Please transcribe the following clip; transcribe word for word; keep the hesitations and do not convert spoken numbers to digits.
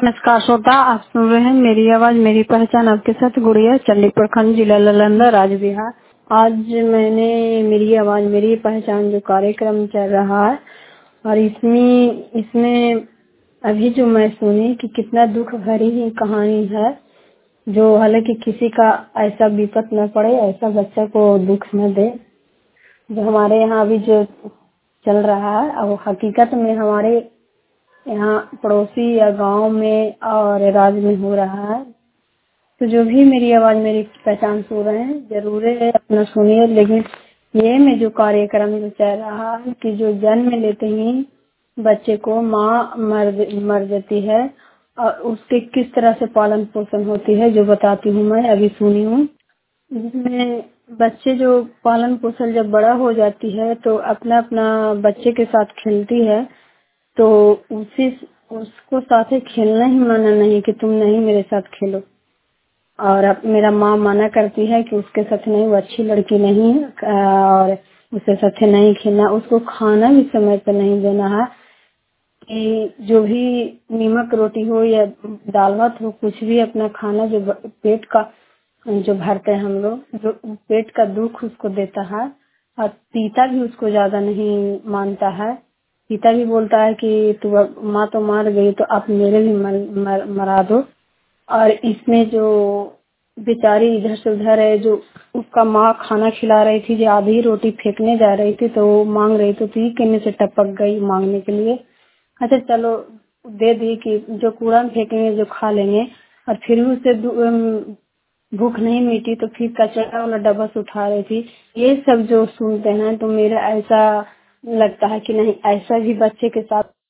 नमस्कार श्रोता, आप सुन रहे हैं मेरी आवाज मेरी पहचान। आपके साथ गुड़िया, चंडी प्रखंड, जिला नालंदा, राज्य बिहार। आज मैंने मेरी आवाज मेरी पहचान जो कार्यक्रम चल रहा है और इसमें इसमें अभी जो मैं सुनी कि कितना दुख भरी ही कहानी है, जो हालांकि किसी का ऐसा विपत न पड़े, ऐसा बच्चा को दुख न दे, जो हमारे यहाँ अभी जो चल रहा है और हकीकत में हमारे यहाँ पड़ोसी या गांव में और राज्य में हो रहा है। तो जो भी मेरी आवाज मेरी पहचान सुन रहे हैं जरूर है अपना सुनिए। लेकिन ये में जो कार्यक्रम जो चल रहा है कि जो जन्म लेते ही बच्चे को माँ मर मर जाती है और उसके किस तरह से पालन पोषण होती है जो बताती हूँ, मैं अभी सुनी हूँ। जिसमें बच्चे जो पालन पोषण जब बड़ा हो जाती है तो अपना अपना बच्चे के साथ खेलती है, तो उसी उसको साथे खेलना ही मना नहीं कि तुम नहीं मेरे साथ खेलो। और अब मेरा माँ मना करती है कि उसके साथ नहीं, वो अच्छी लड़की नहीं है और उसके साथ नहीं खेलना। उसको खाना भी समय पर नहीं देना है कि जो भी नीमक रोटी हो या दाल भात हो, कुछ भी अपना खाना जो पेट का जो भरते हैं हम लोग, जो पेट का दुख उसको देता है। और पिता भी उसको ज्यादा नहीं मानता है। पिता भी बोलता है कि तू माँ तो मार गई तो आप मेरे भी मर, मर, मरा दो। और इसमें जो बेचारी इधर से उधर है, जो उसका माँ खाना खिला रही थी, जो आधी रोटी फेंकने जा रही थी तो वो मांग रही तो थी कि से टपक गई मांगने के लिए। अच्छा चलो दे दी कि जो कूड़ा में फेंकेंगे जो खा लेंगे, और फिर भी उसे भूख नहीं मिटी तो फिर कचरा वाला डब्बा से उठा रही थी। ये सब जो सुनते हैं तो मेरा ऐसा लगता है कि नहीं, ऐसा भी बच्चे के साथ